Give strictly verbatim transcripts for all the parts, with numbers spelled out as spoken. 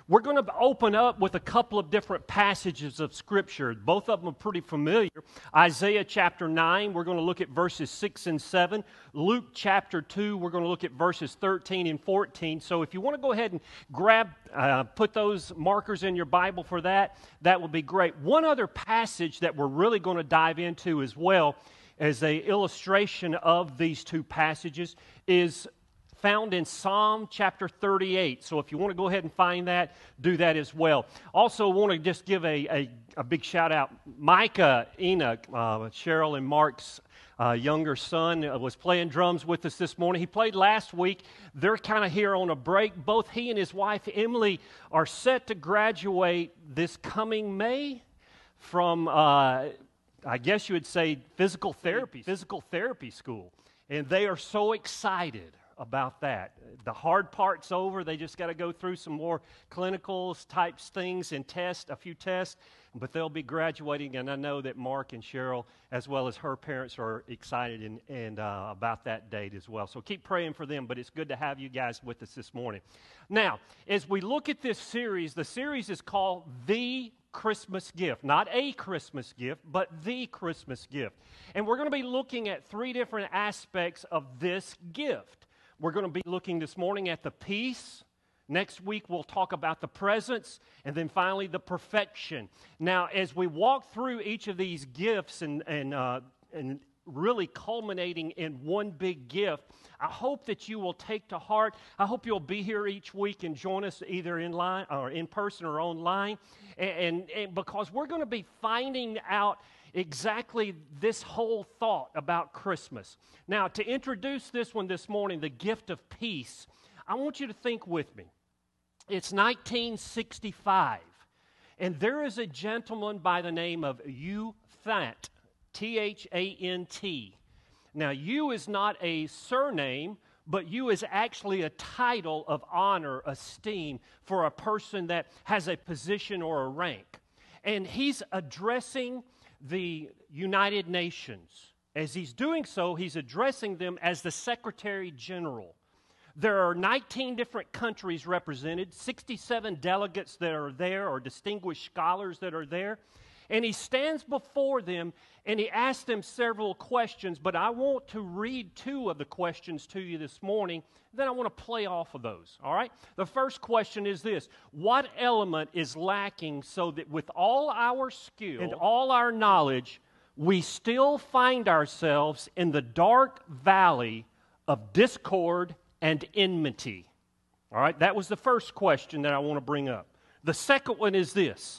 We're going to open up with a couple of different passages of Scripture. Both of them are pretty familiar. Isaiah chapter nine, we're going to look at verses six and seven. Luke chapter two, we're going to look at verses thirteen and fourteen. So if you want to go ahead and grab, uh, put those markers in your Bible for that, that would be great. One other passage that we're really going to dive into as well as an illustration of these two passages is found in Psalm chapter thirty-eight. So if you want to go ahead and find that, do that as well. Also, I want to just give a, a, a big shout out. Micah Enoch, uh, Cheryl and Mark's uh, younger son, uh, was playing drums with us this morning. He played last week. They're kind of here on a break. Both he and his wife, Emily, are set to graduate this coming May from, uh, I guess you would say, physical therapy, physical therapy school. And they are so excited about that. The hard part's over. They just got to go through some more clinicals types things and test, a few tests, but they'll be graduating, and I know that Mark and Cheryl, as well as her parents, are excited and, and uh, about that date as well. So keep praying for them, but it's good to have you guys with us this morning. Now, as we look at this series, the series is called The Christmas Gift. Not a Christmas gift, but the Christmas gift. And we're going to be looking at three different aspects of this gift. We're going to be looking this morning at the peace. Next week, we'll talk about the presence. And then finally, the perfection. Now, as we walk through each of these gifts and, and, uh, and really culminating in one big gift, I hope that you will take to heart. I hope you'll be here each week and join us either in line or in person or online. And, and, and because we're going to be finding out exactly this whole thought about Christmas. Now, to introduce this one this morning, the gift of peace, I want you to think with me. It's nineteen sixty-five, and there is a gentleman by the name of Hugh Thant, T H A N T. Now, Hugh is not a surname, but Hugh is actually a title of honor, esteem for a person that has a position or a rank. And he's addressing the United Nations. As he's doing so, he's addressing them as the Secretary General. There are nineteen different countries represented, sixty-seven delegates that are there, or distinguished scholars that are there. And he stands before them and he asks them several questions, but I want to read two of the questions to you this morning. Then I want to play off of those, all right? The first question is this: what element is lacking so that with all our skill and all our knowledge, we still find ourselves in the dark valley of discord and enmity? All right, that was the first question that I want to bring up. The second one is this: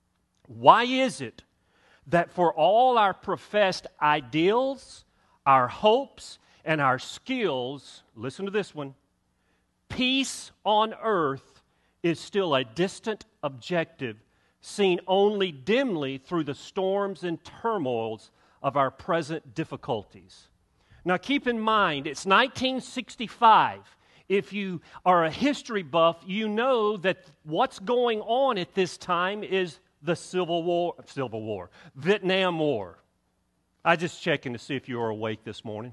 why is it that for all our professed ideals, our hopes, and our skills, listen to this one, peace on earth is still a distant objective, seen only dimly through the storms and turmoils of our present difficulties? Now keep in mind, it's nineteen sixty-five. If you are a history buff, you know that what's going on at this time is the Civil War, Civil War, Vietnam War. I just checking to see if you are awake this morning,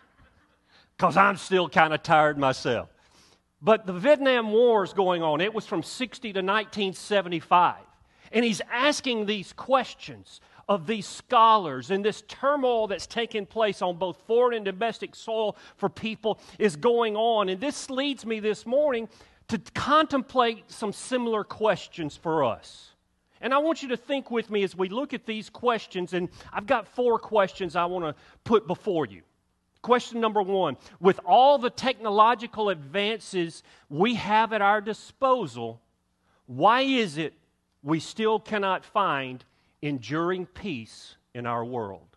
because I'm still kind of tired myself. But the Vietnam War is going on. It was from sixty to nineteen seventy-five. And he's asking these questions of these scholars, and this turmoil that's taking place on both foreign and domestic soil for people is going on. And this leads me this morning to contemplate some similar questions for us. And I want you to think with me as we look at these questions, and I've got four questions I want to put before you. Question number one: with all the technological advances we have at our disposal, why is it we still cannot find enduring peace in our world?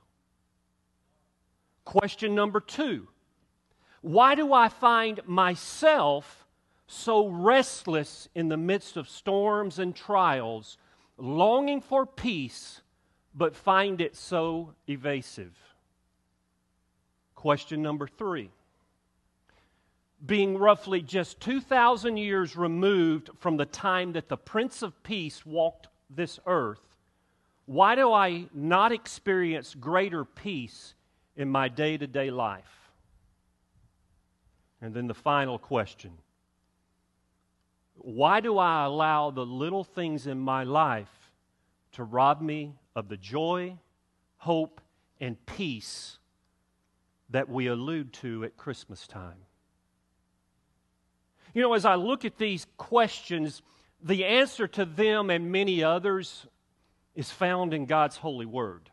Question number two: why do I find myself so restless in the midst of storms and trials, longing for peace, but find it so evasive? Question number three: being roughly just two thousand years removed from the time that the Prince of Peace walked this earth, why do I not experience greater peace in my day-to-day life? And then the final question: Why do I allow the little things in my life to rob me of the joy, hope, and peace that we allude to at Christmas time? You know, as I look at these questions, the answer to them and many others is found in God's holy word.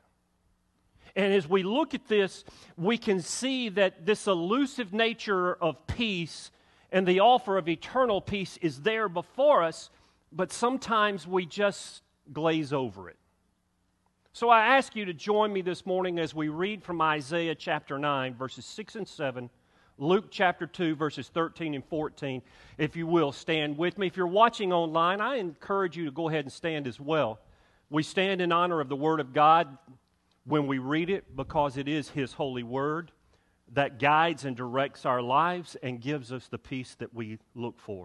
And as we look at this, we can see that this elusive nature of peace and the offer of eternal peace is there before us, but sometimes we just glaze over it. So I ask you to join me this morning as we read from Isaiah chapter nine, verses six and seven, Luke chapter two, verses thirteen and fourteen. If you will, stand with me. If you're watching online, I encourage you to go ahead and stand as well. We stand in honor of the Word of God when we read it because it is His holy Word that guides and directs our lives and gives us the peace that we look for.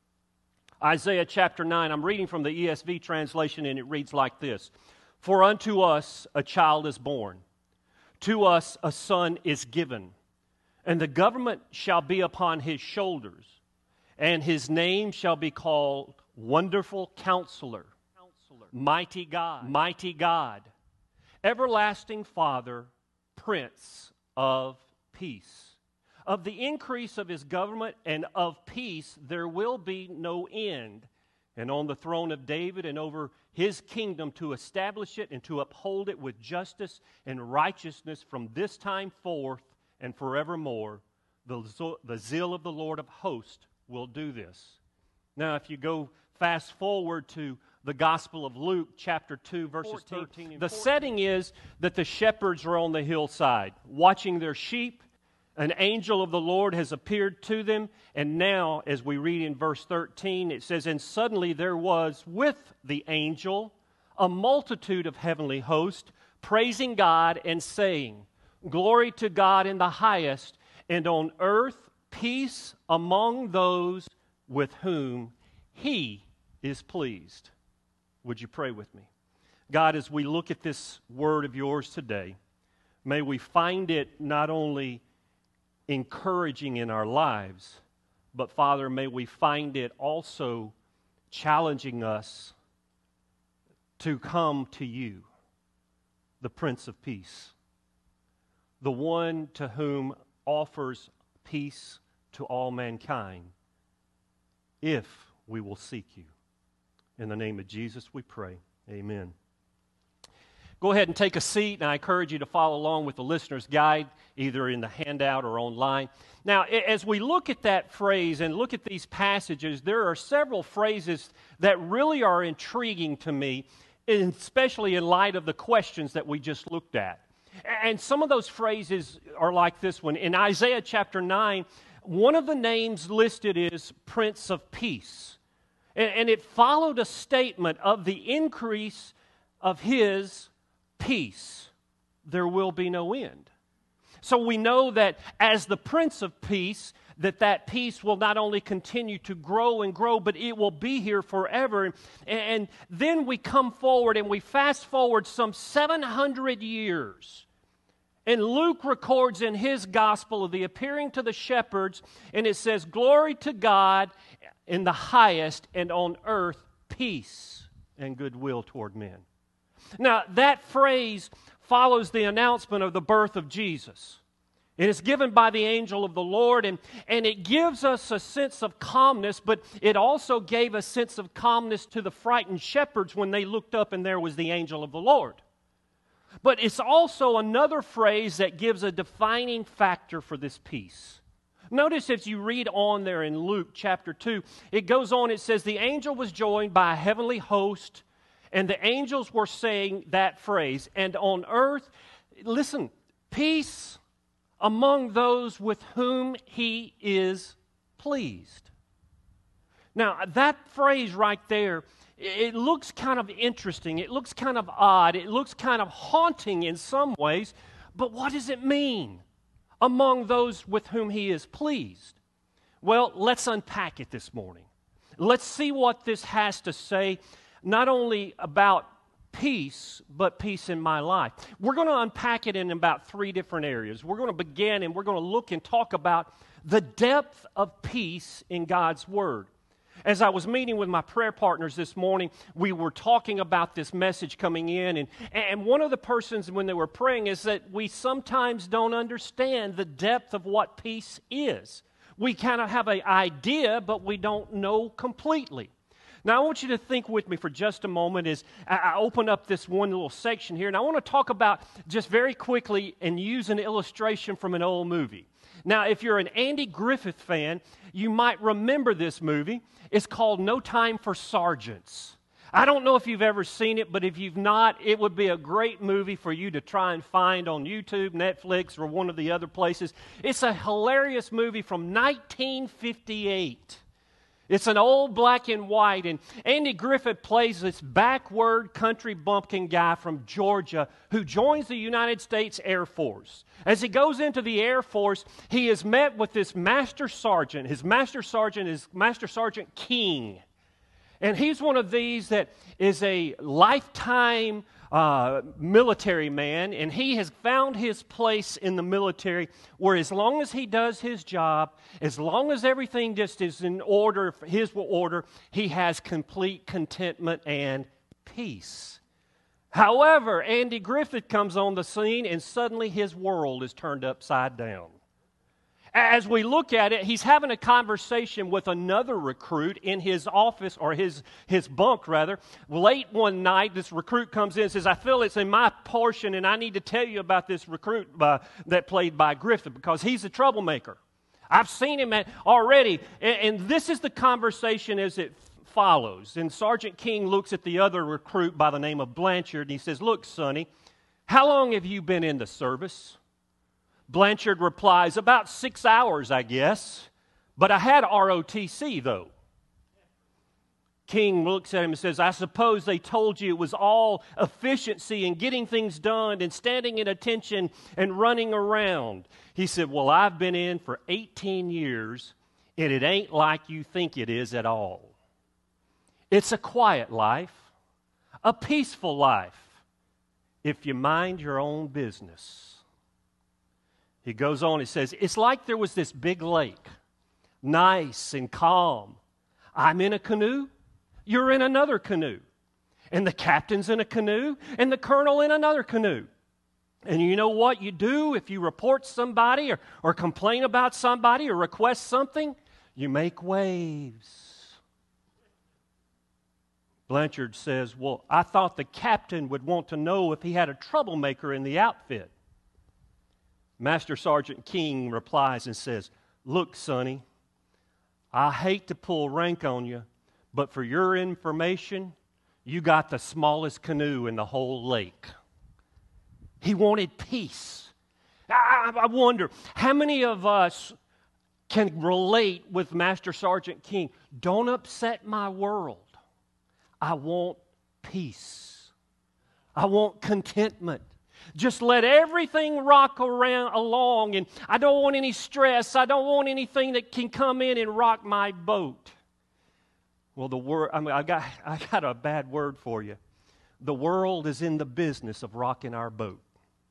Isaiah chapter nine, I'm reading from the E S V translation, and it reads like this. For unto us a child is born, to us a son is given, and the government shall be upon his shoulders, and his name shall be called Wonderful Counselor, Counselor. Mighty God, Mighty God, Everlasting Father, Prince of Peace. Of the increase of his government and of peace there will be no end. And on the throne of David and over his kingdom to establish it and to uphold it with justice and righteousness from this time forth and forevermore. The, the zeal of the Lord of hosts will do this. Now, if you go fast forward to the Gospel of Luke, chapter two, verses thirteen and fourteen. The setting is that the shepherds are on the hillside, watching their sheep. An angel of the Lord has appeared to them, and now, as we read in verse thirteen, it says, and suddenly there was with the angel a multitude of heavenly hosts, praising God and saying, Glory to God in the highest, and on earth peace among those with whom He is pleased. Would you pray with me? God, as we look at this word of yours today, may we find it not only encouraging in our lives, but Father, may we find it also challenging us to come to you, the Prince of Peace, the one to whom offers peace to all mankind, if we will seek you. In the name of Jesus we pray. Amen. Go ahead and take a seat, and I encourage you to follow along with the listener's guide, either in the handout or online. Now, as we look at that phrase and look at these passages, there are several phrases that really are intriguing to me, especially in light of the questions that we just looked at. And some of those phrases are like this one. In Isaiah chapter nine, one of the names listed is Prince of Peace. And it followed a statement of the increase of His peace. There will be no end. So we know that as the Prince of Peace, that that peace will not only continue to grow and grow, but it will be here forever. And then we come forward and we fast forward some seven hundred years. And Luke records in his gospel of the appearing to the shepherds, and it says, Glory to God in the highest, and on earth peace and goodwill toward men. Now, that phrase follows the announcement of the birth of Jesus. It is given by the angel of the Lord, and, and it gives us a sense of calmness, but it also gave a sense of calmness to the frightened shepherds when they looked up and there was the angel of the Lord. But it's also another phrase that gives a defining factor for this peace. Notice as you read on there in Luke chapter two, it goes on, it says, the angel was joined by a heavenly host, and the angels were saying that phrase, and on earth, listen, peace among those with whom He is pleased. Now, that phrase right there, it looks kind of interesting. It looks kind of odd. It looks kind of haunting in some ways. But what does it mean? Among those with whom He is pleased. Well, let's unpack it this morning. Let's see what this has to say, not only about peace, but peace in my life. We're going to unpack it in about three different areas. We're going to begin and we're going to look and talk about the depth of peace in God's Word. As I was meeting with my prayer partners this morning, we were talking about this message coming in, and, and one of the persons when they were praying is that we sometimes don't understand the depth of what peace is. We kind of have an idea, but we don't know completely. Now, I want you to think with me for just a moment as I open up this one little section here, and I want to talk about just very quickly and use an illustration from an old movie. Now, if you're an Andy Griffith fan, you might remember this movie. It's called No Time for Sergeants. I don't know if you've ever seen it, but if you've not, it would be a great movie for you to try and find on YouTube, Netflix, or one of the other places. It's a hilarious movie from nineteen fifty-eight. It's an old black and white, and Andy Griffith plays this backward country bumpkin guy from Georgia who joins the United States Air Force. As he goes into the Air Force, he is met with this master sergeant. His master sergeant is Master Sergeant King. And he's one of these that is a lifetime uh, military man, and he has found his place in the military where as long as he does his job, as long as everything just is in order, his order, he has complete contentment and peace. However, Andy Griffith comes on the scene, and suddenly his world is turned upside down. As we look at it, he's having a conversation with another recruit in his office, or his, his bunk, rather. Late one night, this recruit comes in and says, I feel it's in my portion, and I need to tell you about this recruit by, that played by Griffith, because he's a troublemaker. I've seen him at, already, and, and this is the conversation as it follows. And Sergeant King looks at the other recruit by the name of Blanchard, and he says, look, Sonny, how long have you been in the service? Blanchard replies, about six hours, I guess, but I had R O T C, though. King looks at him and says, I suppose they told you it was all efficiency and getting things done and standing at attention and running around. He said, well, I've been in for eighteen years, and it ain't like you think it is at all. It's a quiet life, a peaceful life, if you mind your own business. He goes on, he says, it's like there was this big lake, nice and calm. I'm in a canoe, you're in another canoe. And the captain's in a canoe, and the colonel in another canoe. And you know what you do if you report somebody or, or complain about somebody or request something? You make waves. Blanchard says, well, I thought the captain would want to know if he had a troublemaker in the outfit. Master Sergeant King replies and says, look, Sonny, I hate to pull rank on you, but for your information, you got the smallest canoe in the whole lake. He wanted peace. I, I wonder, how many of us can relate with Master Sergeant King? Don't upset my world. I want peace. I want contentment. Just let everything rock around along, and I don't want any stress. I don't want anything that can come in and rock my boat. Well, the word I mean, I got I got a bad word for you. The world is in the business of rocking our boat.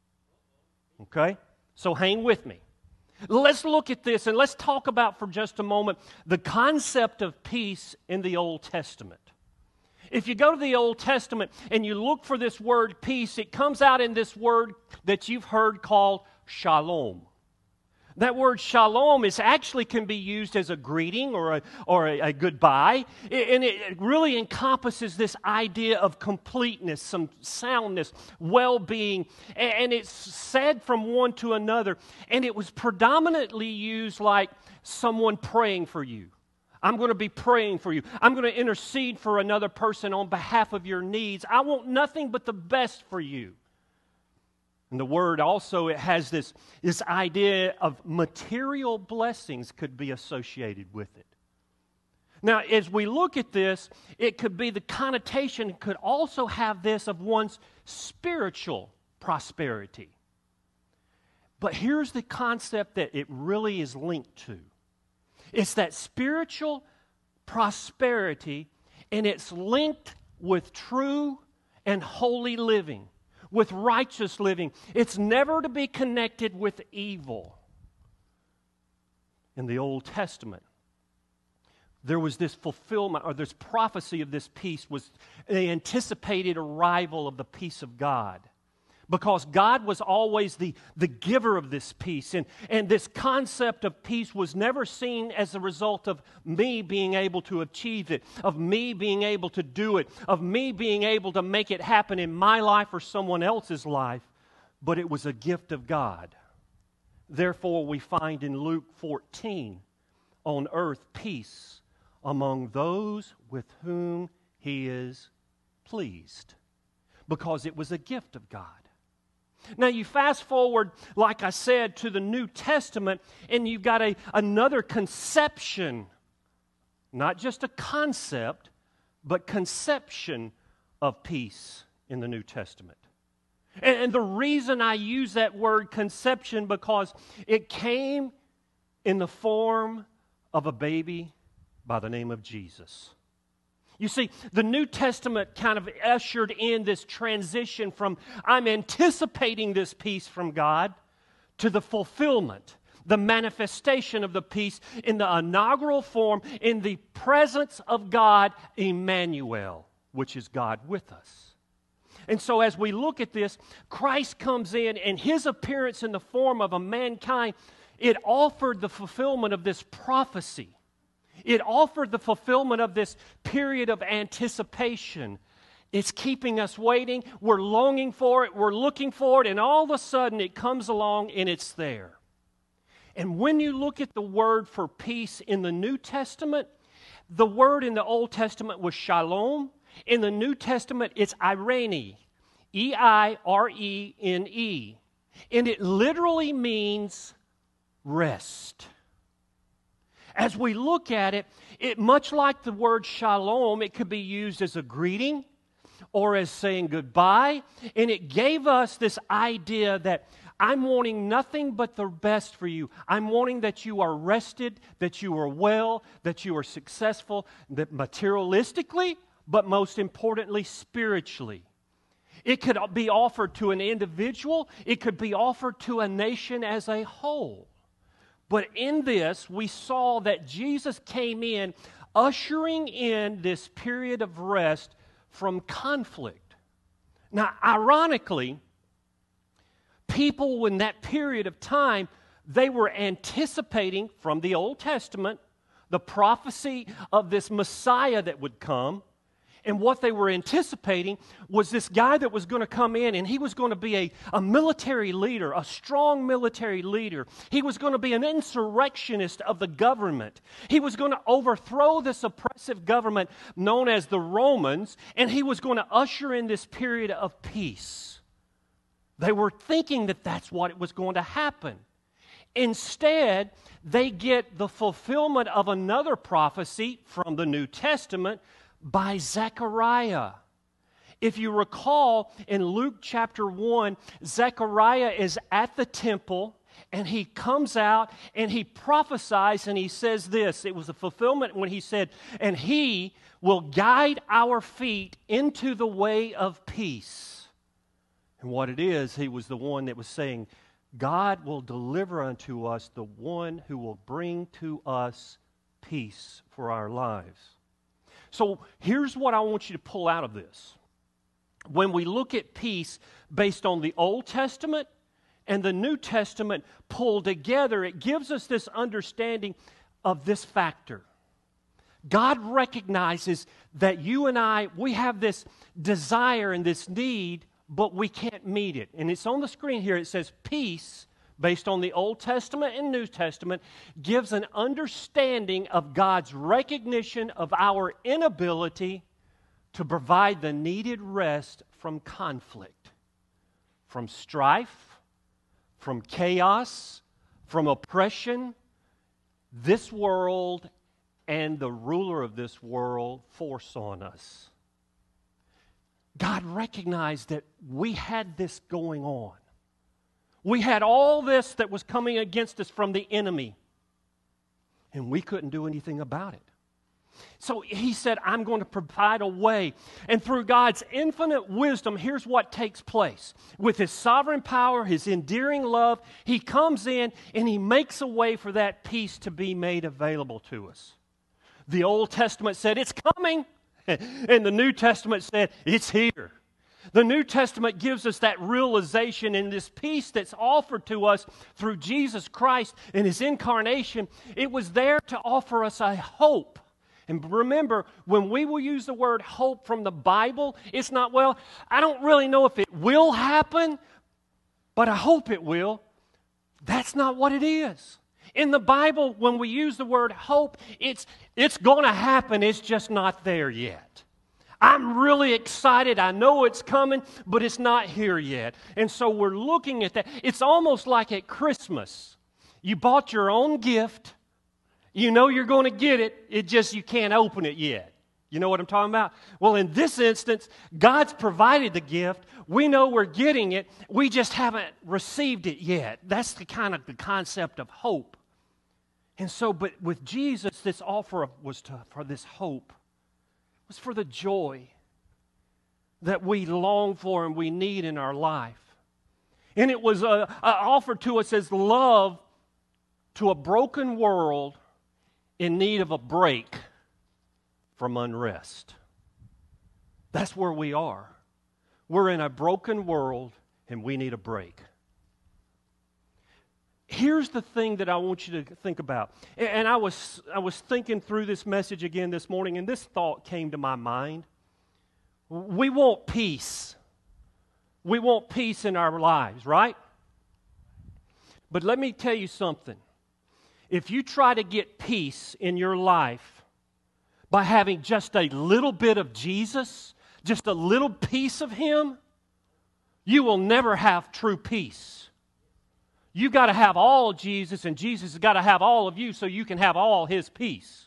Okay? So hang with me. Let's look at this and let's talk about for just a moment the concept of peace in the Old Testament. If you go to the Old Testament and you look for this word peace, it comes out in this word that you've heard called shalom. That word shalom is actually can be used as a greeting or a, or a, a goodbye. And it really encompasses this idea of completeness, some soundness, well-being. And it's said from one to another. And it was predominantly used like someone praying for you. I'm going to be praying for you. I'm going to intercede for another person on behalf of your needs. I want nothing but the best for you. And the word also, it has this, this idea of material blessings could be associated with it. Now, as we look at this, it could be the connotation could also have this of one's spiritual prosperity. But here's the concept that it really is linked to. It's that spiritual prosperity, and it's linked with true and holy living, with righteous living. It's never to be connected with evil. In the Old Testament, there was this fulfillment, or this prophecy of this peace, was the anticipated arrival of the peace of God. Because God was always the, the giver of this peace. And, and this concept of peace was never seen as a result of me being able to achieve it, of me being able to do it, of me being able to make it happen in my life or someone else's life, but it was a gift of God. Therefore, we find in Luke fourteen, on earth peace among those with whom He is pleased, because it was a gift of God. Now you fast forward, like I said, to the New Testament, and you've got a, another conception, not just a concept, but conception of peace in the New Testament. And, and the reason I use that word conception, because it came in the form of a baby by the name of Jesus. You see, the New Testament kind of ushered in this transition from I'm anticipating this peace from God to the fulfillment, the manifestation of the peace in the inaugural form, in the presence of God, Emmanuel, which is God with us. And so as we look at this, Christ comes in, and His appearance in the form of a mankind, it offered the fulfillment of this prophecy. It offered the fulfillment of this period of anticipation. It's keeping us waiting. We're longing for it. We're looking for it. And all of a sudden it comes along and it's there. And when you look at the word for peace in the New Testament, the word in the Old Testament was shalom. In the New Testament, it's irene, E I R E N E. And it literally means rest. As we look at it, it, much like the word shalom, it could be used as a greeting or as saying goodbye. And it gave us this idea that I'm wanting nothing but the best for you. I'm wanting that you are rested, that you are well, that you are successful, that materialistically, but most importantly, spiritually. It could be offered to an individual. It could be offered to a nation as a whole. But in this, we saw that Jesus came in, ushering in this period of rest from conflict. Now, ironically, people in that period of time, they were anticipating from the Old Testament the prophecy of this Messiah that would come. And what they were anticipating was this guy that was going to come in, and he was going to be a, a military leader, a strong military leader. He was going to be an insurrectionist of the government. He was going to overthrow this oppressive government known as the Romans, and he was going to usher in this period of peace. They were thinking that that's what was going to happen. Instead, they get the fulfillment of another prophecy from the New Testament by Zechariah. If you recall, in Luke chapter one, Zechariah is at the temple, and he comes out and he prophesies, and he says this. It was a fulfillment when he said, and He will guide our feet into the way of peace. And what it is, he was the one that was saying, God will deliver unto us the one who will bring to us peace for our lives. So here's what I want you to pull out of this. When we look at peace based on the Old Testament and the New Testament pulled together, it gives us this understanding of this factor. God recognizes that you and I, we have this desire and this need, but we can't meet it. And it's on the screen here. It says peace, based on the Old Testament and New Testament, gives an understanding of God's recognition of our inability to provide the needed rest from conflict, from strife, from chaos, from oppression. This world and the ruler of this world force on us. God recognized that we had this going on. We had all this that was coming against us from the enemy, and we couldn't do anything about it. So He said, I'm going to provide a way. And through God's infinite wisdom, here's what takes place. With His sovereign power, His endearing love, He comes in and He makes a way for that peace to be made available to us. The Old Testament said, it's coming. And the New Testament said, it's here. The New Testament gives us that realization and this peace that's offered to us through Jesus Christ and His incarnation. It was there to offer us a hope. And remember, when we will use the word hope from the Bible, it's not, well, I don't really know if it will happen, but I hope it will. That's not what it is. In the Bible, when we use the word hope, it's, it's going to happen. It's just not there yet. I'm really excited. I know it's coming, but it's not here yet. And so we're looking at that. It's almost like at Christmas. You bought your own gift. You know you're going to get it. It just, you can't open it yet. You know what I'm talking about? Well, in this instance, God's provided the gift. We know we're getting it. We just haven't received it yet. That's the kind of the concept of hope. And so, but with Jesus, this offer was to, for this hope. Was for the joy that we long for and we need in our life. And it was uh, offered to us as love to a broken world in need of a break from unrest. That's where we are. We're in a broken world and we need a break. Here's the thing that I want you to think about. And I was, I was thinking through this message again this morning, and this thought came to my mind. We want peace. We want peace in our lives, right? But let me tell you something. If you try to get peace in your life by having just a little bit of Jesus, just a little piece of Him, you will never have true peace. You've got to have all Jesus, and Jesus has got to have all of you so you can have all His peace.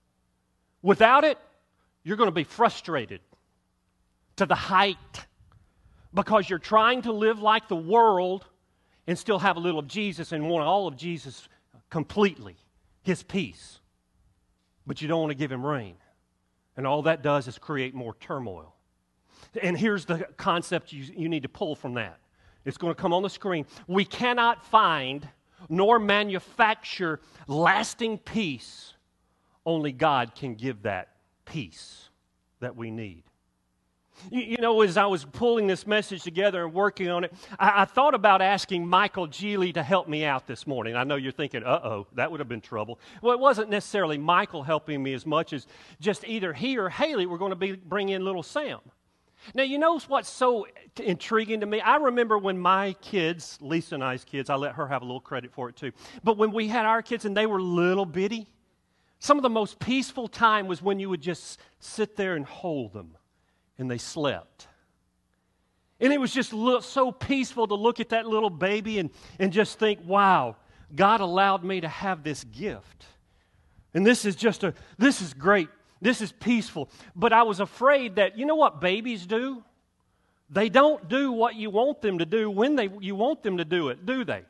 Without it, you're going to be frustrated to the height because you're trying to live like the world and still have a little of Jesus and want all of Jesus completely, His peace. But you don't want to give Him reign. And all that does is create more turmoil. And here's the concept you, you need to pull from that. It's going to come on the screen. We cannot find nor manufacture lasting peace. Only God can give that peace that we need. You, you know, as I was pulling this message together and working on it, I, I thought about asking Michael Geely to help me out this morning. I know you're thinking, uh-oh, that would have been trouble. Well, it wasn't necessarily Michael helping me as much as just either he or Haley were going to be bring in little Sam. Now, you know what's so intriguing to me? I remember when my kids, Lisa and I's kids, I let her have a little credit for it too, but when we had our kids and they were little bitty, some of the most peaceful time was when you would just sit there and hold them and they slept. And it was just so peaceful to look at that little baby and, and just think, wow, God allowed me to have this gift. And this is just a, this is great. This is peaceful. But I was afraid that, you know what babies do? They don't do what you want them to do when they you want them to do it, do they?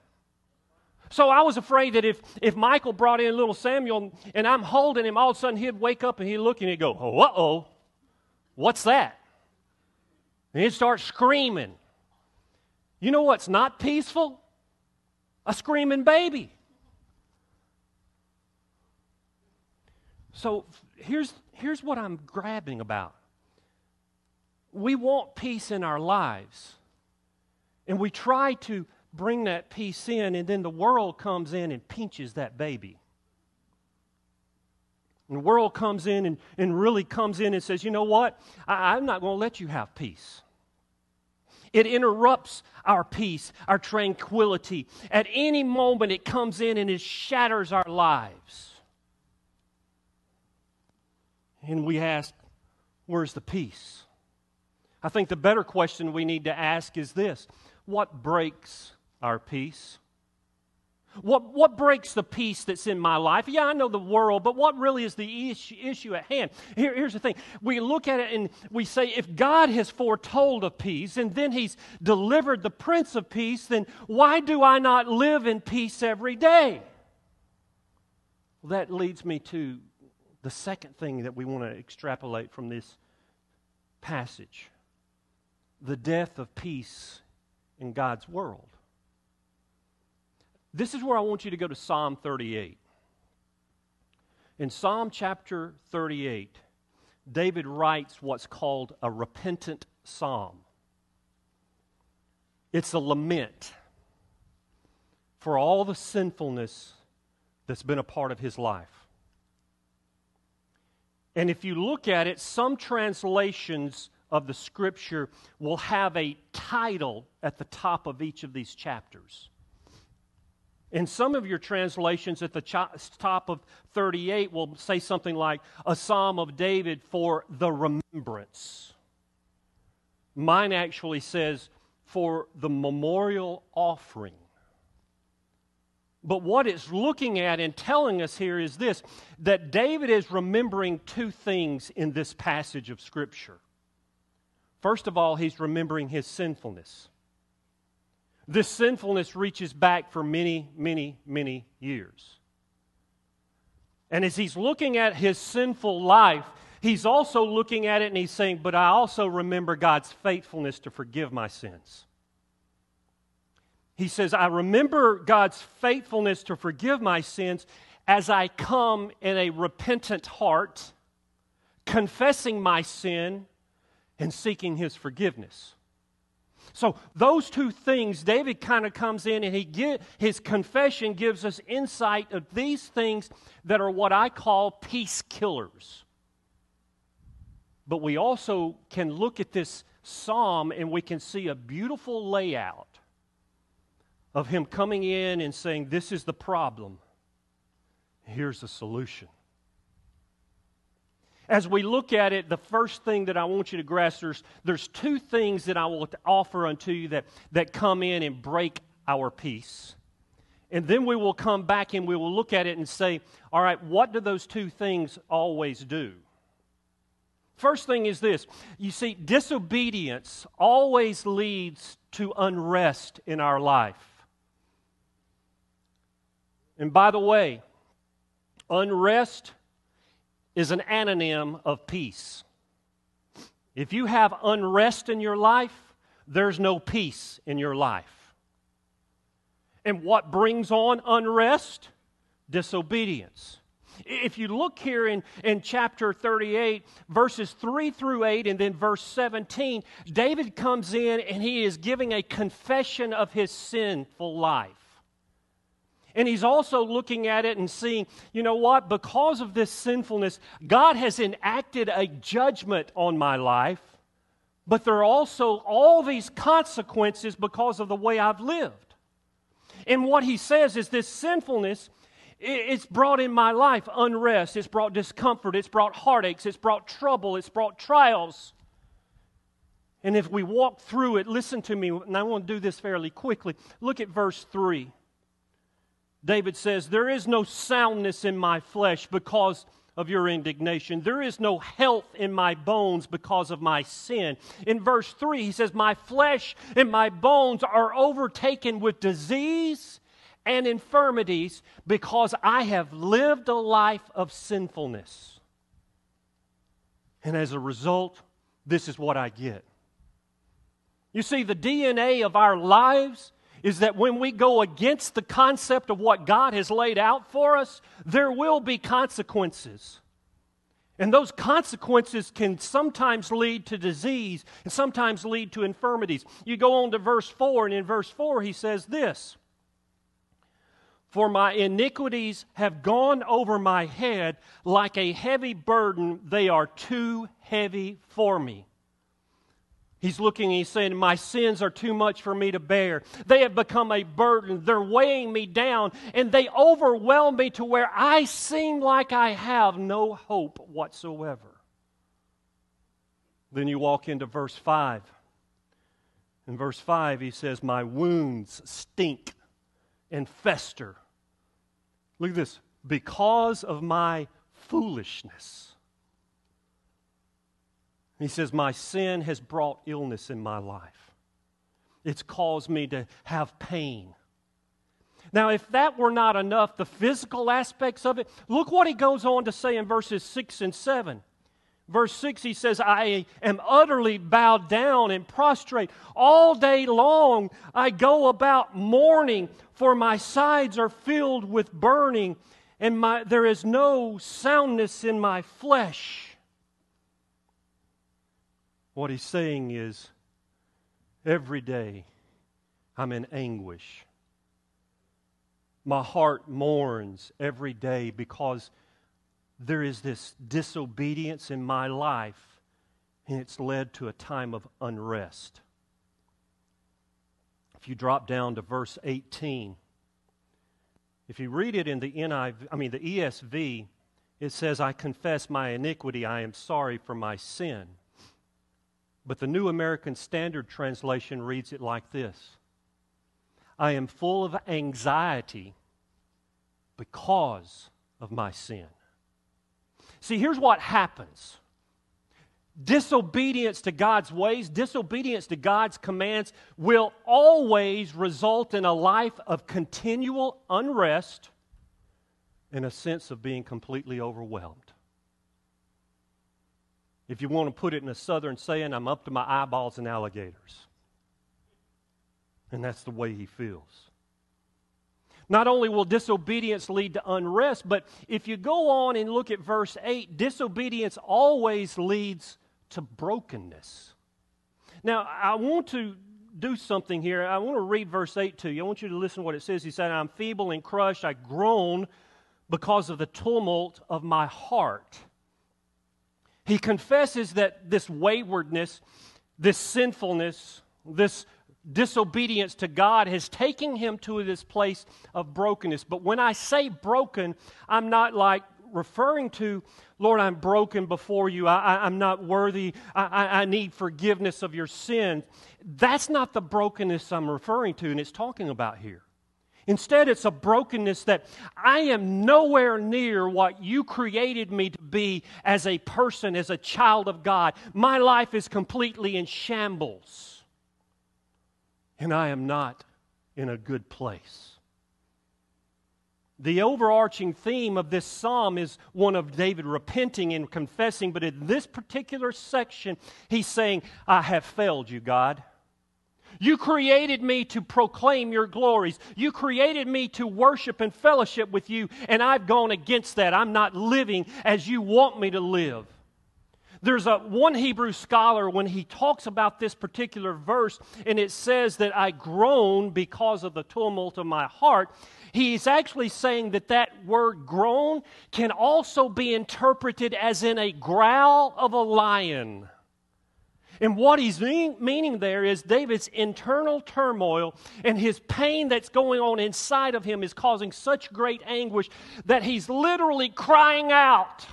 So I was afraid that if, if Michael brought in little Samuel and I'm holding him, all of a sudden he'd wake up and he'd look and he'd go, oh, uh-oh, what's that? And he'd start screaming. You know what's not peaceful? A screaming baby. So here's, here's what I'm grabbing about. We want peace in our lives, and we try to bring that peace in, and then the world comes in and pinches that baby. And the world comes in and, and really comes in and says, you know what? I, I'm not going to let you have peace. It interrupts our peace, our tranquility. At any moment it comes in and it shatters our lives. And we ask, where's the peace? I think the better question we need to ask is this: what breaks our peace? What, what breaks the peace that's in my life? Yeah, I know the world, but what really is the issue, issue at hand? Here, here's the thing. We look at it and we say, if God has foretold of peace and then He's delivered the Prince of Peace, then why do I not live in peace every day? Well, that leads me to the second thing that we want to extrapolate from this passage: the death of peace in God's world. This is where I want you to go to Psalm thirty-eight. In Psalm chapter thirty-eight, David writes what's called a repentant psalm. It's a lament for all the sinfulness that's been a part of his life. And if you look at it, some translations of the Scripture will have a title at the top of each of these chapters. In some of your translations at the top of thirty-eight will say something like, a Psalm of David for the remembrance. Mine actually says, for the memorial offering. But what it's looking at and telling us here is this, that David is remembering two things in this passage of Scripture. First of all, he's remembering his sinfulness. This sinfulness reaches back for many, many, many years. And as he's looking at his sinful life, he's also looking at it and he's saying, but I also remember God's faithfulness to forgive my sins. He says, I remember God's faithfulness to forgive my sins as I come in a repentant heart, confessing my sin and seeking His forgiveness. So those two things, David kind of comes in and he get, his confession gives us insight of these things that are what I call peace killers. But we also can look at this psalm and we can see a beautiful layout of him coming in and saying, this is the problem. Here's the solution. As we look at it, the first thing that I want you to grasp, there's, there's two things that I will offer unto you that, that come in and break our peace. And then we will come back and we will look at it and say, all right, what do those two things always do? First thing is this. You see, disobedience always leads to unrest in our life. And by the way, unrest is an anonym of peace. If you have unrest in your life, there's no peace in your life. And what brings on unrest? Disobedience. If you look here in, in chapter thirty-eight, verses three through eight, and then verse seventeen, David comes in and he is giving a confession of his sinful life. And he's also looking at it and seeing, you know what, because of this sinfulness, God has enacted a judgment on my life, but there are also all these consequences because of the way I've lived. And what he says is this sinfulness, it's brought in my life unrest, it's brought discomfort, it's brought heartaches, it's brought trouble, it's brought trials. And if we walk through it, listen to me, and I want to do this fairly quickly. Look at verse three. David says, there is no soundness in my flesh because of your indignation. There is no health in my bones because of my sin. In verse three, he says, my flesh and my bones are overtaken with disease and infirmities because I have lived a life of sinfulness. And as a result, this is what I get. You see, the D N A of our lives is that when we go against the concept of what God has laid out for us, there will be consequences. And those consequences can sometimes lead to disease and sometimes lead to infirmities. You go on to verse four, and in verse four he says this, for my iniquities have gone over my head like a heavy burden, they are too heavy for me. He's looking and he's saying, my sins are too much for me to bear. They have become a burden. They're weighing me down, and they overwhelm me to where I seem like I have no hope whatsoever. Then you walk into verse five. In verse five, he says, my wounds stink and fester. Look at this. Because of my foolishness. He says, my sin has brought illness in my life. It's caused me to have pain. Now, if that were not enough, the physical aspects of it, look what he goes on to say in verses six and seven. Verse six, he says, I am utterly bowed down and prostrate. All day long I go about mourning, for my sides are filled with burning, and my, there is no soundness in my flesh. What he's saying is, every day I'm in anguish. My heart mourns every day because there is this disobedience in my life, and it's led to a time of unrest. If you drop down to verse eighteen, if you read it in the N I V, I mean the E S V, it says, "I confess my iniquity, I am sorry for my sin." But the New American Standard Translation reads it like this: "I am full of anxiety because of my sin." See, here's what happens. Disobedience to God's ways, disobedience to God's commands will always result in a life of continual unrest and a sense of being completely overwhelmed. If you want to put it in a southern saying, I'm up to my eyeballs in alligators. And that's the way he feels. Not only will disobedience lead to unrest, but if you go on and look at verse eight, disobedience always leads to brokenness. Now, I want to do something here. I want to read verse eight to you. I want you to listen to what it says. He said, "I'm feeble and crushed. I groan because of the tumult of my heart." He confesses that this waywardness, this sinfulness, this disobedience to God has taken him to this place of brokenness. But when I say broken, I'm not like referring to, Lord, I'm broken before you. I, I, I'm not worthy. I, I, I need forgiveness of your sins. That's not the brokenness I'm referring to, and it's talking about here. Instead, it's a brokenness that I am nowhere near what you created me to be as a person, as a child of God. My life is completely in shambles, and I am not in a good place. The overarching theme of this psalm is one of David repenting and confessing, but in this particular section, he's saying, I have failed you, God. You created me to proclaim your glories. You created me to worship and fellowship with you, and I've gone against that. I'm not living as you want me to live. There's a one Hebrew scholar, when he talks about this particular verse, and it says that I groan because of the tumult of my heart, he's actually saying that that word groan can also be interpreted as in a growl of a lion. And what he's mean, meaning there is David's internal turmoil and his pain that's going on inside of him is causing such great anguish that he's literally crying out.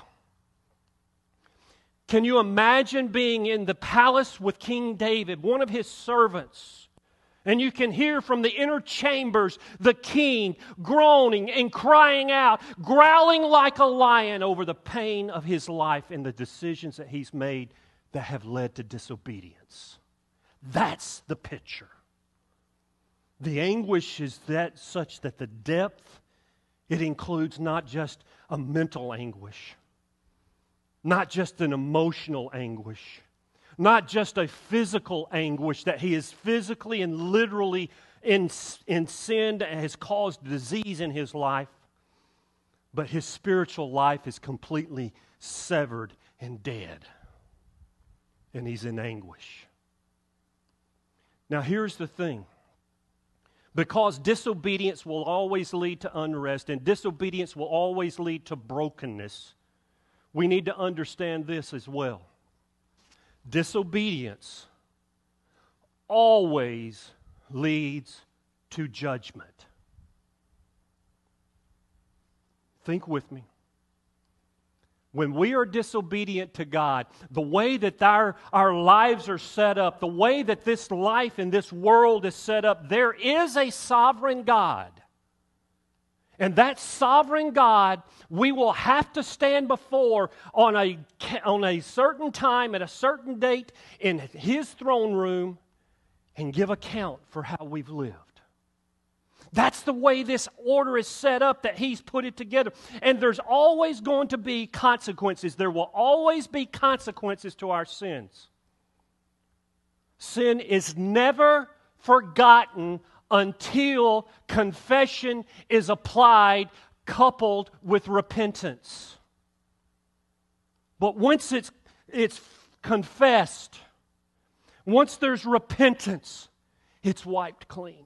Can you imagine being in the palace with King David, one of his servants, and you can hear from the inner chambers the king groaning and crying out, growling like a lion over the pain of his life and the decisions that he's made that have led to disobedience. That's the picture. The anguish is that such that the depth, it includes not just a mental anguish, not just an emotional anguish, not just a physical anguish that he is physically and literally in, in sin and has caused disease in his life, but his spiritual life is completely severed and dead. And he's in anguish. Now here's the thing. Because disobedience will always lead to unrest and disobedience will always lead to brokenness, we need to understand this as well. Disobedience always leads to judgment. Think with me. When we are disobedient to God, the way that our, our lives are set up, the way that this life in this world is set up, there is a sovereign God. And that sovereign God, we will have to stand before on a, on a certain time, at a certain date, in His throne room and give account for how we've lived. That's the way this order is set up, that He's put it together. And there's always going to be consequences. There will always be consequences to our sins. Sin is never forgotten until confession is applied coupled with repentance. But once it's, it's confessed, once there's repentance, it's wiped clean.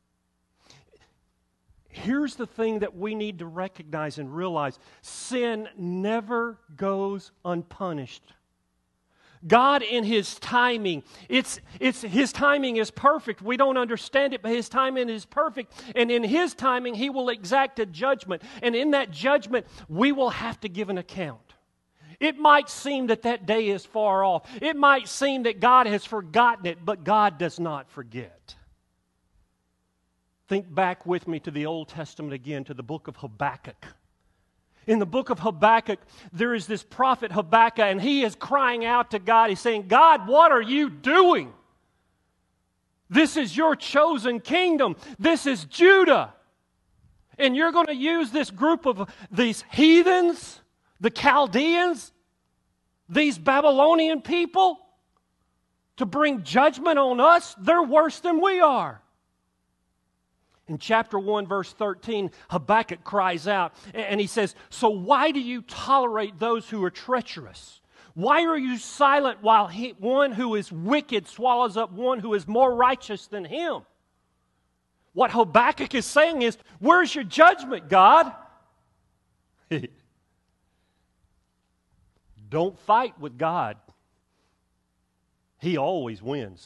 Here's the thing that we need to recognize and realize. Sin never goes unpunished. God in His timing, it's, it's, His timing is perfect. We don't understand it, but His timing is perfect. And in His timing, He will exact a judgment. And in that judgment, we will have to give an account. It might seem that that day is far off. It might seem that God has forgotten it, but God does not forget. Think back with me to the Old Testament again, to the book of Habakkuk. In the book of Habakkuk, there is this prophet Habakkuk, and he is crying out to God. He's saying, God, what are you doing? This is your chosen kingdom. This is Judah. And you're going to use this group of these heathens, the Chaldeans, these Babylonian people, to bring judgment on us? They're worse than we are. In chapter one, verse thirteen, Habakkuk cries out, and he says, so why do you tolerate those who are treacherous? Why are you silent while he, one who is wicked swallows up one who is more righteous than him? What Habakkuk is saying is, where's your judgment, God? Don't fight with God. He always wins.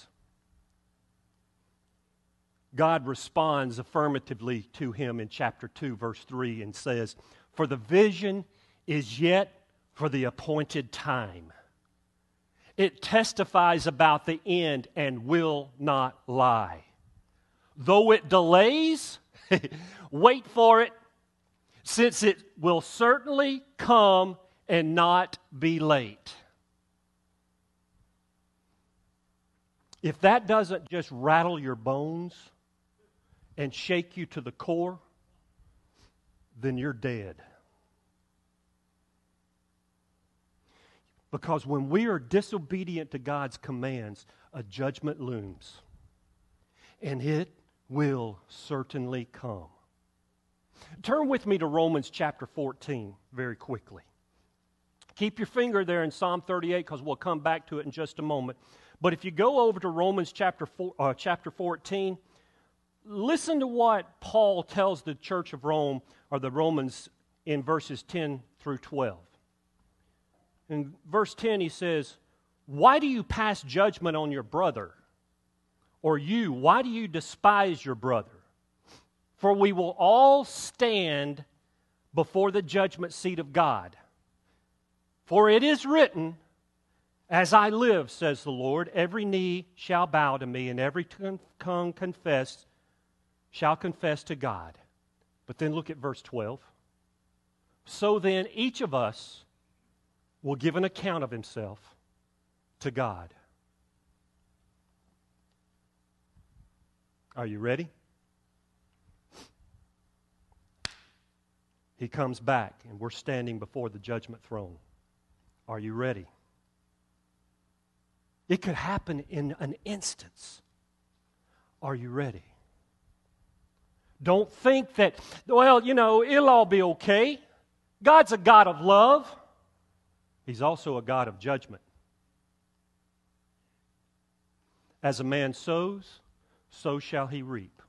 God responds affirmatively to him in chapter two, verse three, and says, for the vision is yet for the appointed time. It testifies about the end and will not lie. Though it delays, wait for it, since it will certainly come and not be late. If that doesn't just rattle your bones and shake you to the core, then you're dead. Because when we are disobedient to God's commands, a judgment looms. And it will certainly come. Turn with me to Romans chapter fourteen very quickly. Keep your finger there in Psalm thirty-eight because we'll come back to it in just a moment. But if you go over to Romans chapter four, uh, chapter fourteen, listen to what Paul tells the church of Rome, or the Romans, in verses ten through twelve. In verse ten he says, why do you pass judgment on your brother? Or you, why do you despise your brother? For we will all stand before the judgment seat of God. For it is written, as I live, says the Lord, every knee shall bow to me, and every tongue confess, shall confess to God. But then look at verse twelve. So then each of us will give an account of himself to God. Are you ready? He comes back, and we're standing before the judgment throne. Are you ready? It could happen in an instance. Are you ready? Don't think that, well, you know, it'll all be okay. God's a God of love. He's also a God of judgment. As a man sows, so shall he reap.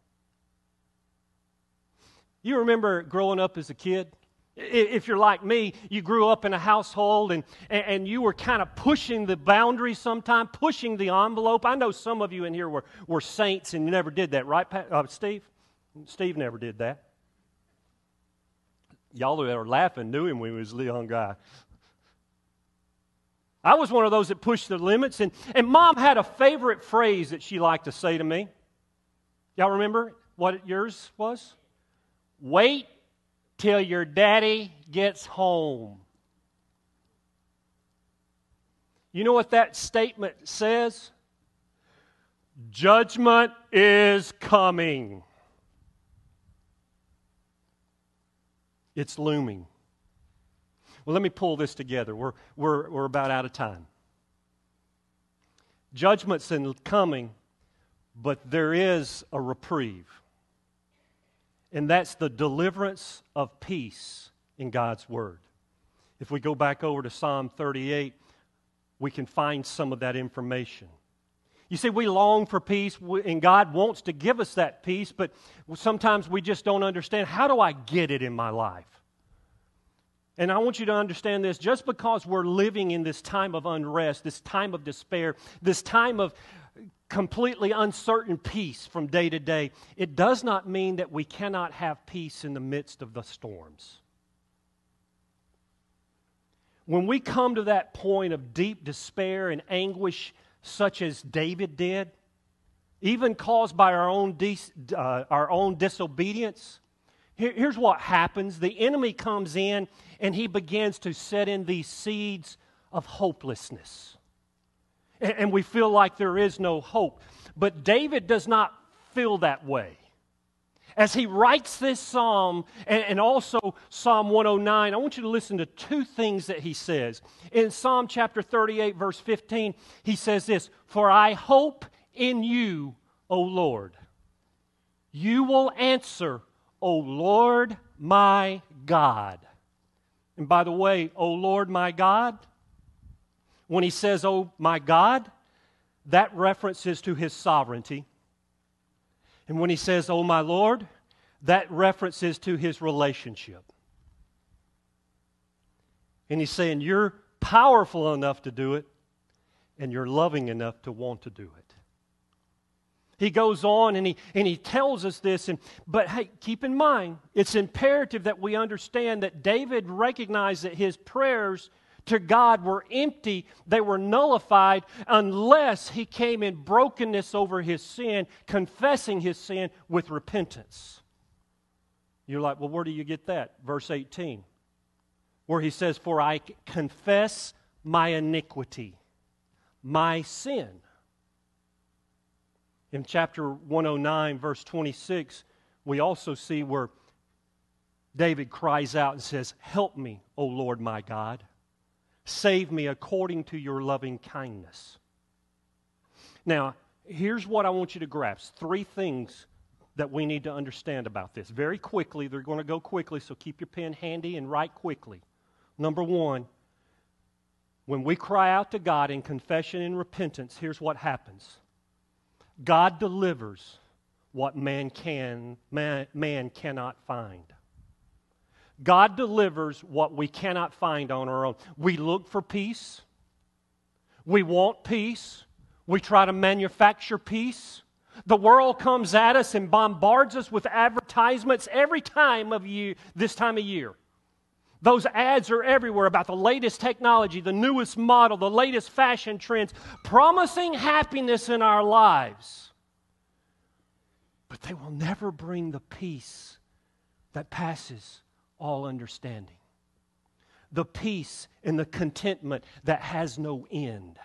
You remember growing up as a kid? If you're like me, you grew up in a household and, and you were kind of pushing the boundaries sometimes, pushing the envelope. I know some of you in here were, were saints and you never did that, right, uh, Steve? Steve never did that. Y'all that were laughing knew him when he was a young guy. I was one of those that pushed the limits, and, and Mom had a favorite phrase that she liked to say to me. Y'all remember what yours was? Wait till your daddy gets home. You know what that statement says? Judgment is coming. It's looming. Well, let me pull this together. We're, we're, we're about out of time. Judgment's in coming, but there is a reprieve. And that's the deliverance of peace in God's Word. If we go back over to Psalm thirty-eight, we can find some of that information. You see, we long for peace, and God wants to give us that peace, but sometimes we just don't understand, how do I get it in my life? And I want you to understand this, just because we're living in this time of unrest, this time of despair, this time of completely uncertain peace from day to day, it does not mean that we cannot have peace in the midst of the storms. When we come to that point of deep despair and anguish, such as David did, even caused by our own, dis, uh, our own disobedience, here, here's what happens. The enemy comes in and he begins to set in these seeds of hopelessness. And, and we feel like there is no hope. But David does not feel that way. As he writes this psalm, and, and also Psalm one oh nine, I want you to listen to two things that he says. In Psalm chapter thirty-eight, verse fifteen, he says this, "For I hope in you, O Lord. You will answer, O Lord my God." And by the way, O Lord my God, when he says, "Oh my God," that references to his sovereignty. And when he says, "Oh my Lord," that references to his relationship. And he's saying, you're powerful enough to do it, and you're loving enough to want to do it. He goes on and he, and he tells us this, and, but hey, keep in mind, it's imperative that we understand that David recognized that his prayers to God were empty, they were nullified, unless he came in brokenness over his sin, confessing his sin with repentance. You're like, well, where do you get that? Verse eighteen, where he says, "For I confess my iniquity, my sin." In chapter one oh nine, verse twenty-six, we also see where David cries out and says, "Help me, O Lord my God. Save me according to your loving kindness." Now, here's what I want you to grasp. Three things that we need to understand about this. Very quickly, they're going to go quickly, so keep your pen handy and write quickly. Number one, when we cry out to God in confession and repentance, here's what happens. God delivers what man can, man, man cannot find. God delivers what we cannot find on our own. We look for peace. We want peace. We try to manufacture peace. The world comes at us and bombards us with advertisements every time of year, this time of year. Those ads are everywhere about the latest technology, the newest model, the latest fashion trends, promising happiness in our lives. But they will never bring the peace that passes all understanding. The peace and the contentment that has no end.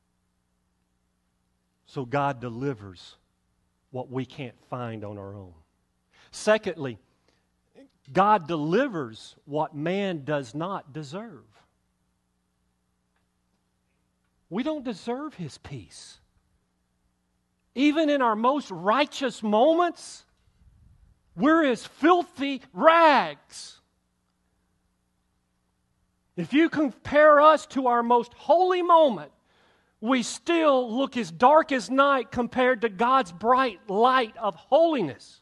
So God delivers what we can't find on our own. Secondly, God delivers what man does not deserve. We don't deserve His peace. Even in our most righteous moments, we're as filthy rags. If you compare us to our most holy moment, we still look as dark as night compared to God's bright light of holiness.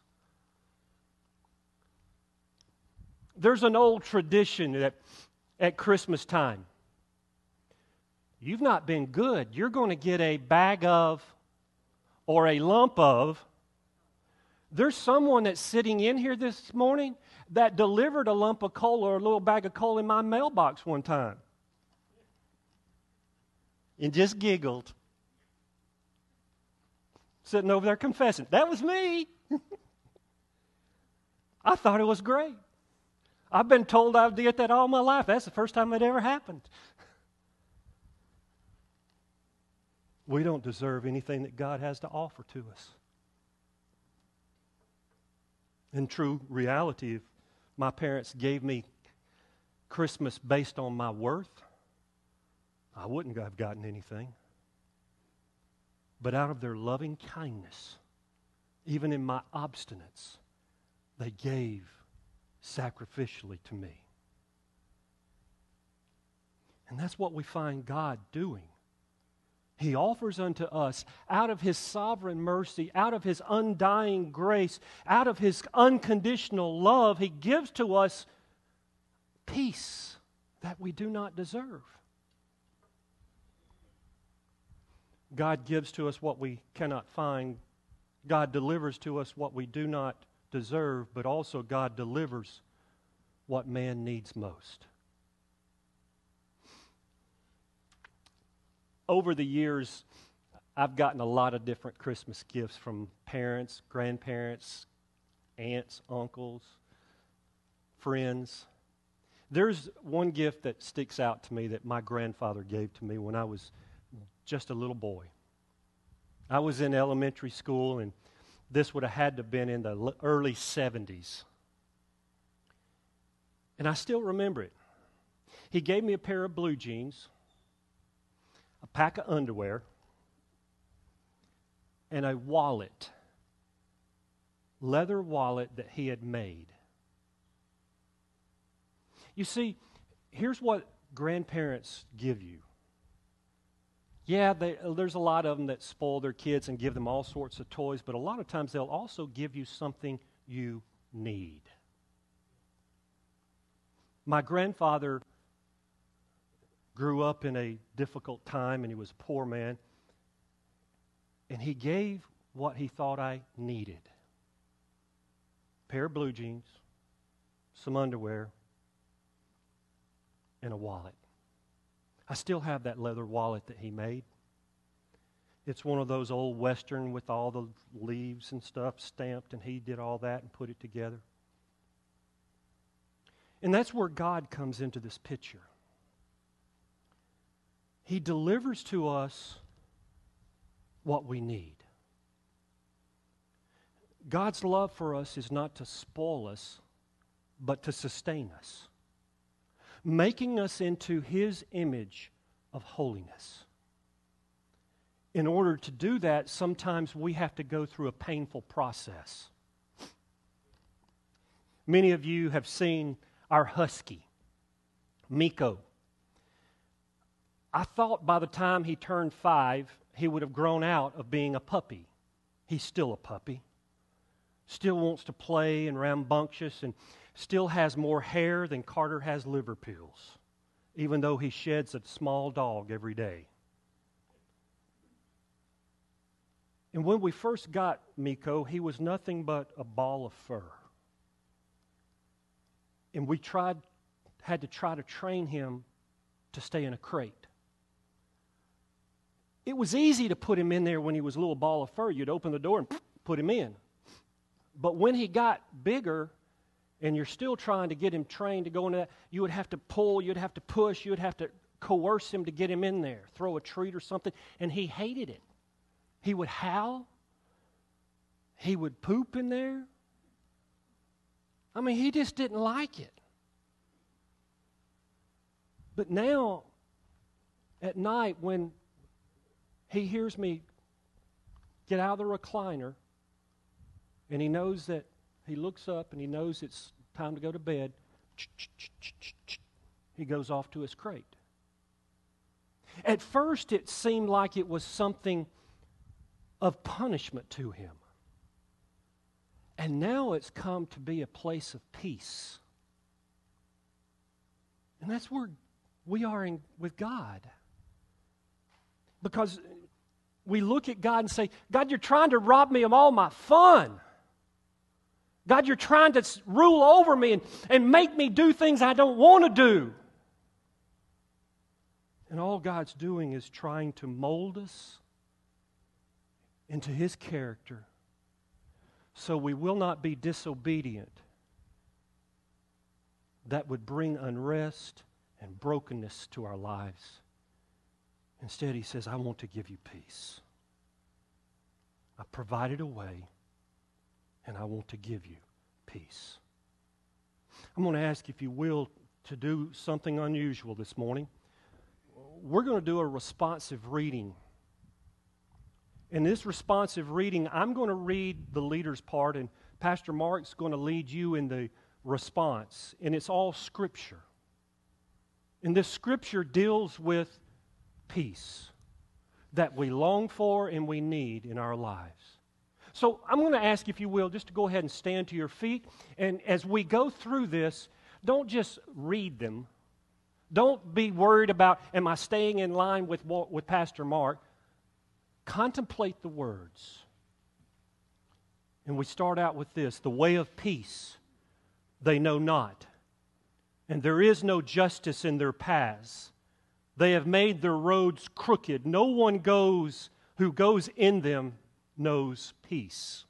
There's an old tradition that at Christmas time, you've not been good, you're going to get a bag of or a lump of. There's someone that's sitting in here this morning that delivered a lump of coal or a little bag of coal in my mailbox one time. And just giggled. Sitting over there confessing, that was me. I thought it was great. I've been told I did that all my life. That's the first time it ever happened. We don't deserve anything that God has to offer to us. In true reality, if my parents gave me Christmas based on my worth, I wouldn't have gotten anything. But out of their loving kindness, even in my obstinance, they gave sacrificially to me. And that's what we find God doing. He offers unto us, out of His sovereign mercy, out of His undying grace, out of His unconditional love, He gives to us peace that we do not deserve. God gives to us what we cannot find. God delivers to us what we do not deserve, but also God delivers what man needs most. Over the years, I've gotten a lot of different Christmas gifts from parents, grandparents, aunts, uncles, friends. There's one gift that sticks out to me that my grandfather gave to me when I was just a little boy. I was in elementary school, and this would have had to have been in the early seventies. And I still remember it. He gave me a pair of blue jeans, a pack of underwear, and a wallet, leather wallet that he had made. You see, here's what grandparents give you. Yeah, they, there's a lot of them that spoil their kids and give them all sorts of toys, but a lot of times they'll also give you something you need. My grandfather grew up in a difficult time, and he was a poor man, and he gave what he thought I needed. A pair of blue jeans, some underwear, and a wallet. I still have that leather wallet that he made. It's one of those old Western with all the leaves and stuff stamped, and he did all that and put it together. And that's where God comes into this picture. He delivers to us what we need. God's love for us is not to spoil us, but to sustain us, making us into His image of holiness. In order to do that, sometimes we have to go through a painful process. Many of you have seen our husky, Miko. I thought by the time he turned five, he would have grown out of being a puppy. He's still a puppy. Still wants to play and rambunctious, and still has more hair than Carter has liver pills, even though he sheds a small dog every day. And when we first got Miko, he was nothing but a ball of fur. And we tried, had to try to train him to stay in a crate. It was easy to put him in there when he was a little ball of fur. You'd open the door and put him in. But when he got bigger, and you're still trying to get him trained to go into that, you would have to pull, you'd have to push, you'd have to coerce him to get him in there, throw a treat or something, and he hated it. He would howl. He would poop in there. I mean, he just didn't like it. But now, at night, when he hears me get out of the recliner, and he knows that he looks up and he knows it's time to go to bed, he goes off to his crate. At first, it seemed like it was something of punishment to him. And now it's come to be a place of peace. And that's where we are in, with God. Because we look at God and say, God, you're trying to rob me of all my fun. God, you're trying to rule over me and, and make me do things I don't want to do. And all God's doing is trying to mold us into His character so we will not be disobedient. That would bring unrest and brokenness to our lives. Instead, He says, I want to give you peace. I've provided a way, and I want to give you peace. I'm going to ask, if you will, to do something unusual this morning. We're going to do a responsive reading. In this responsive reading, I'm going to read the leader's part, and Pastor Mark's going to lead you in the response, and it's all Scripture. And this Scripture deals with peace that we long for and we need in our lives. So I'm going to ask, if you will, just to go ahead and stand to your feet. And as we go through this, don't just read them. Don't be worried about, am I staying in line with, with Pastor Mark? Contemplate the words. And we start out with this: the way of peace they know not, and there is no justice in their paths. They have made their roads crooked. No one goes who goes in them knows peace.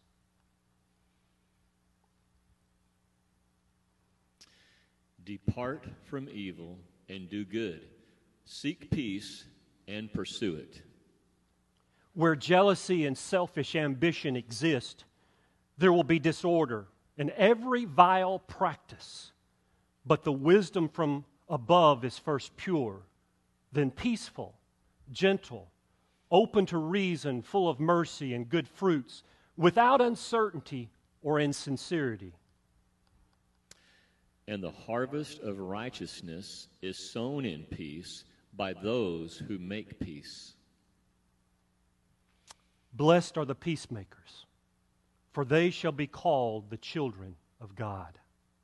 Depart from evil and do good. Seek peace and pursue it. Where jealousy and selfish ambition exist, there will be disorder and every vile practice. But the wisdom from above is first pure, then peaceful, gentle, open to reason, full of mercy and good fruits, without uncertainty or insincerity. And the harvest of righteousness is sown in peace by those who make peace. Blessed are the peacemakers, for they shall be called the children of God.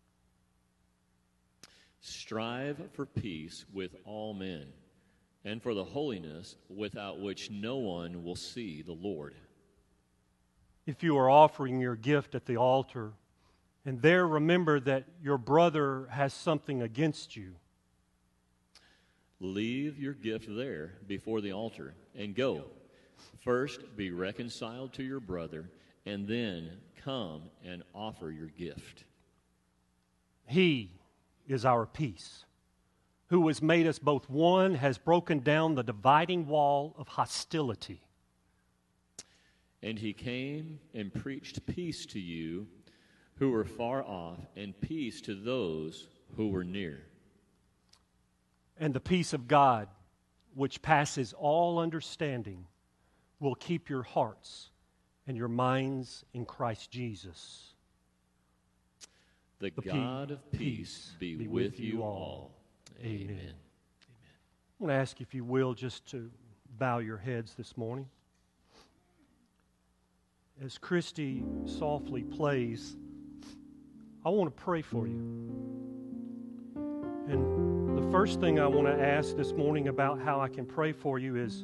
Strive for peace with all men, and for the holiness without which no one will see the Lord. If you are offering your gift at the altar, and there remember that your brother has something against you, leave your gift there before the altar and go. First be reconciled to your brother, and then come and offer your gift. He is our peace, who has made us both one, has broken down the dividing wall of hostility. And he came and preached peace to you who were far off, and peace to those who were near. And the peace of God, which passes all understanding, will keep your hearts and your minds in Christ Jesus. The, the God of peace be, be with, with you all. Amen. Amen. Amen. I want to ask, if you will, just to bow your heads this morning. As Christy softly plays, I want to pray for you. And the first thing I want to ask this morning about how I can pray for you is,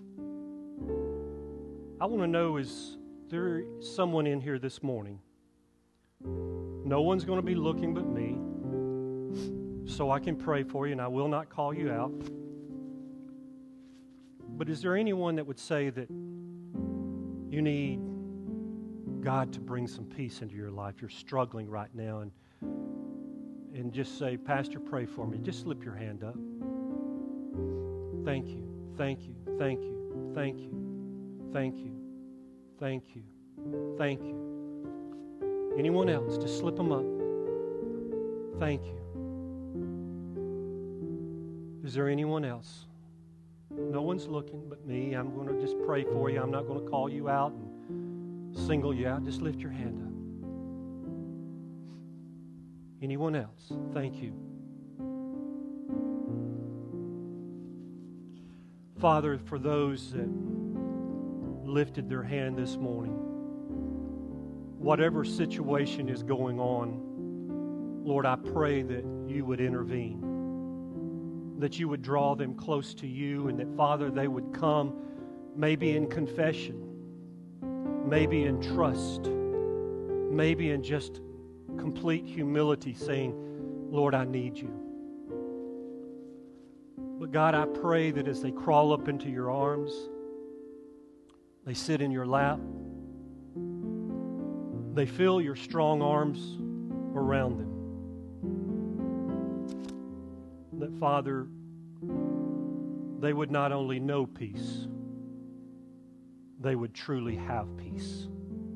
I want to know, is there someone in here this morning? No one's going to be looking but me, so I can pray for you, and I will not call you out. But is there anyone that would say that you need God to bring some peace into your life? You're struggling right now, and and just say, Pastor, pray for me. Just slip your hand up. Thank you, thank you, thank you, thank you, thank you, thank you, thank you. Anyone else? Just slip them up. Thank you. Is there anyone else? No one's looking but me. I'm going to just pray for you. I'm not going to call you out and single you out. Just lift your hand up. Anyone else? Thank you. Father, for those that lifted their hand this morning, whatever situation is going on, Lord, I pray that you would intervene, that you would draw them close to you, and that, Father, they would come maybe in confession, maybe in trust, maybe in just complete humility, saying, Lord, I need you. But God, I pray that as they crawl up into your arms, they sit in your lap, they feel your strong arms around them. That, Father, they would not only know peace, they would truly have peace.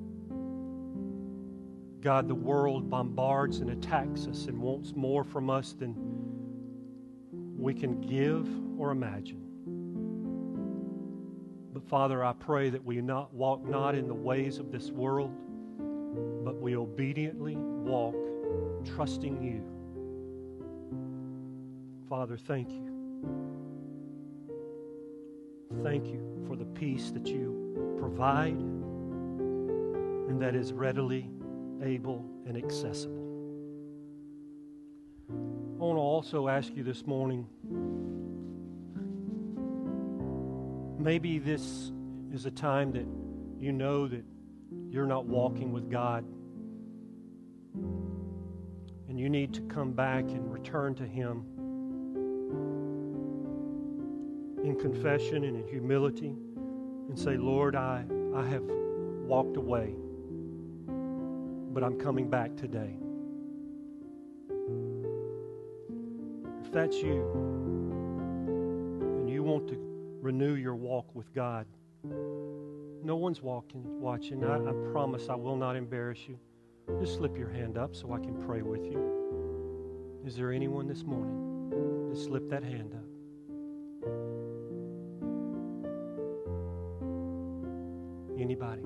God, the world bombards and attacks us and wants more from us than we can give or imagine. But Father, I pray that we not walk not in the ways of this world, but we obediently walk, trusting you. Father, thank you. Thank you for the peace that you provide and that is readily able and accessible. I want to also ask you this morning, maybe this is a time that you know that you're not walking with God and you need to come back and return to Him in confession and in humility and say, Lord, I, I have walked away, but I'm coming back today. If that's you and you want to renew your walk with God, no one's walking, watching. I, I promise I will not embarrass you. Just slip your hand up so I can pray with you. Is there anyone this morning? Just slip that hand up. Anybody?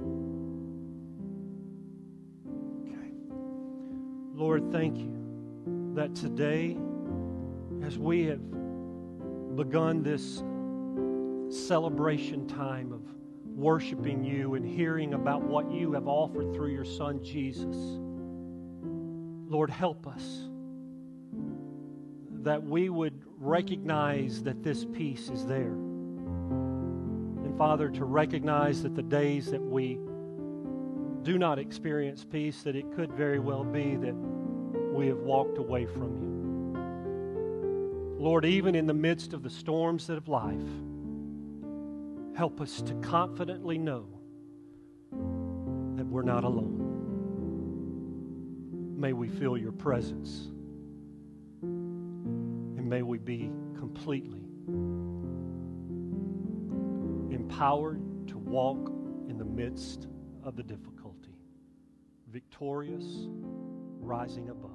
Okay. Lord, thank you that today, as we have begun this celebration time of worshiping you and hearing about what you have offered through your Son, Jesus, Lord, help us that we would recognize that this peace is there. And Father, to recognize that the days that we do not experience peace, that it could very well be that we have walked away from you. Lord, even in the midst of the storms of life, help us to confidently know that we're not alone. May we feel your presence, and may we be completely empowered to walk in the midst of the difficulty, victorious, rising above.